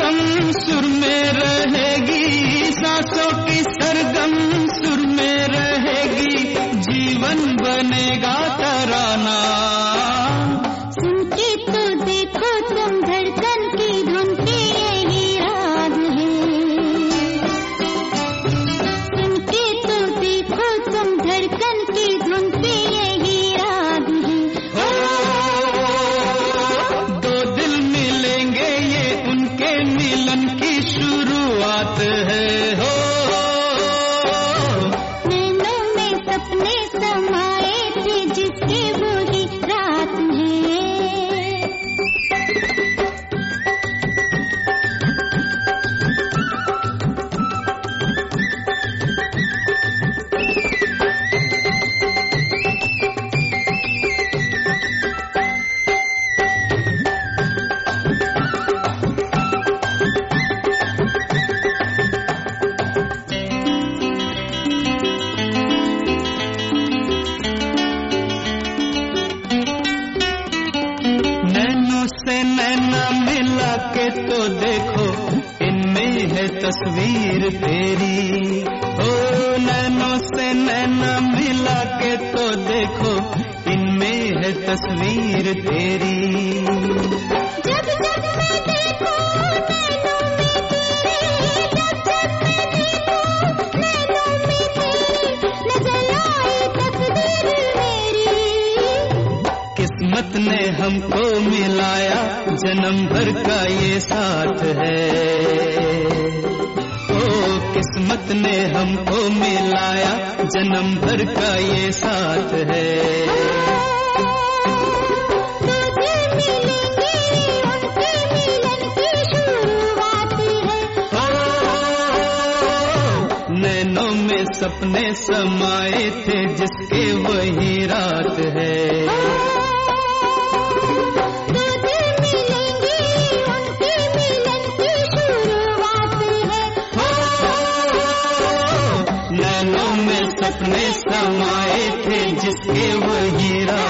सरगम सुर में रहेगी, सांसों की सरगम सुर में रहेगी, जीवन बनेगा तराना। सुन के तो देखो तुम धड़कन की धुन पे यही राग है। सुन के तो देखो तुम धड़कन की धुन पे यही राग है। दो दिल मिलेंगे ये उनके मिलन की शुरुआत है। हो नैनों में सपने समाए थे जिसके वही रात है। नैनों से नैना मिला के तो देखो, इनमें है तस्वीर तेरी। ओ नैनों से नैना मिला के तो देखो, इनमें है तस्वीर तेरी। जब जब मैं देखूं नैनों में तेरे, जब जब मैं देखूं नैनों में तेरे, नजर आई तकदीर मेरी। किस्मत ने हमको मिलाया, जन्म भर का ये साथ है। ओ किस्मत ने हमको मिलाया, जन्म भर का ये साथ है। दो दिल मिलेंगे उनके मिलन की शुरुआत है। नैनों में सपने समाए थे जिसके वही रात है। दो दिल मिलेंगे उनके मिलन की शुरुआत है। नैनों में सपने समाए थे जिसके वही रात